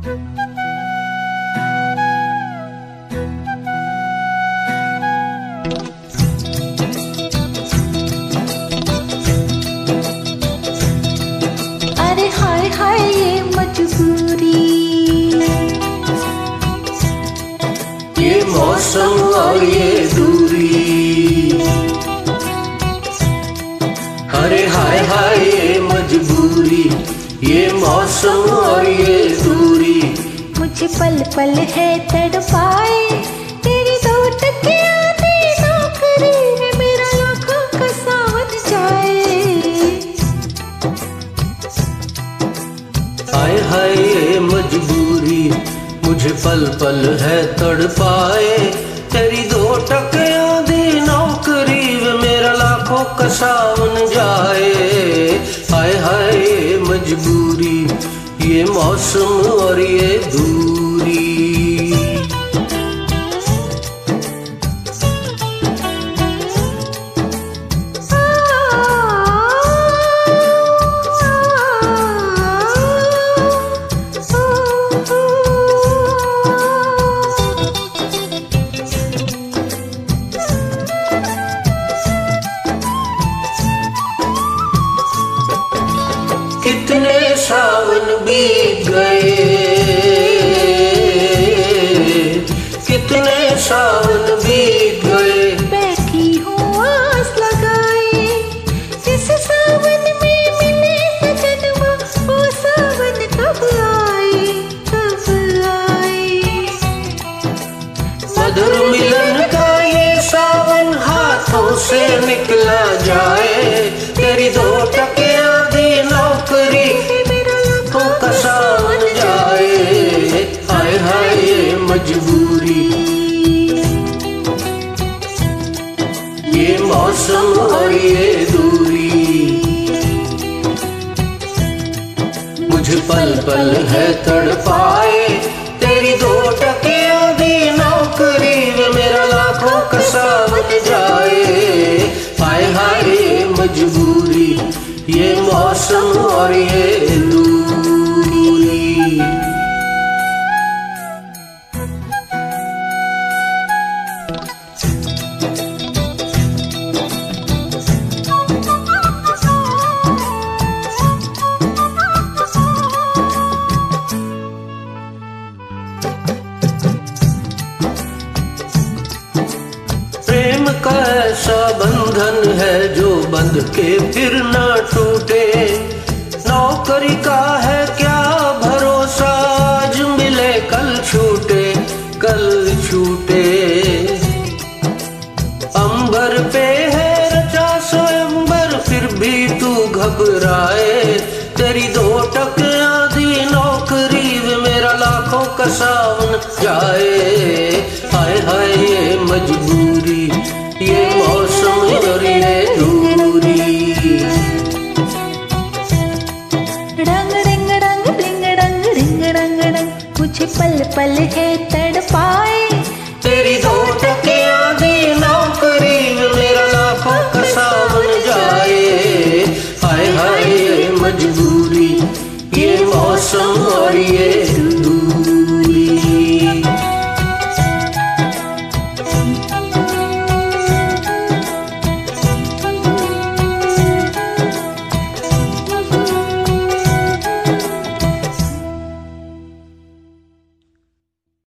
अरे हाय हाय ये मजबूरी, ये मौसम और ये दूरी। अरे हाय हाय ये मजबूरी, ये मौसम और ये दूरी। मुझे पल पल है तड़पाए, तेरी दो टकियां दी नौकरी में मेरा लाखों का सावन जाए। हाय हाय ये मजबूरी, मुझे पल पल है तड़पाए, तेरी दो टकियां दी नौकरी में मेरा लाखों का सावन जाए। हाय हाय ये मजबूरी, ये मौसम और ये दूरी। कितने सावन बीत गए, कितने सावन बीत गए। बैठी हूँ आस लगाए, जिस सावन में मिले सजनवा वो सावन कब आए, कब आए। मधुर मिलन का ये सावन हाथों से निकला जाए, तेरी दो टकियां दी नौकरी लाखों का सावन जाए। हाय हाय ये मजबूरी, ये मौसम और ये दूरी। मुझे पल पल है तड़पाए, तेरी दो टकियां दी नौकरी में मेरा लाखों का सावन जाए। हाय हाय ये मजबूरी, ये मौसम और ये दूरी। प्रेम का ऐसा बंधन है जो बंध के फिर ना टूटे। नौकरी का है क्या भरोसा, आज मिले कल छूटे, कल छूटे। अंबर पे है रचा स्वयंवर, फिर भी तू घबराए, तेरी दो टकियां दी नौकरी में मेरा लाखों का सावन जाए। हाय हाय ये मजबूरी, ये मौसम और ये दूरी। रंग रिंग रंग रिंग रंग रिंग रंग रंग, मुझे पल पल है तड़पाए,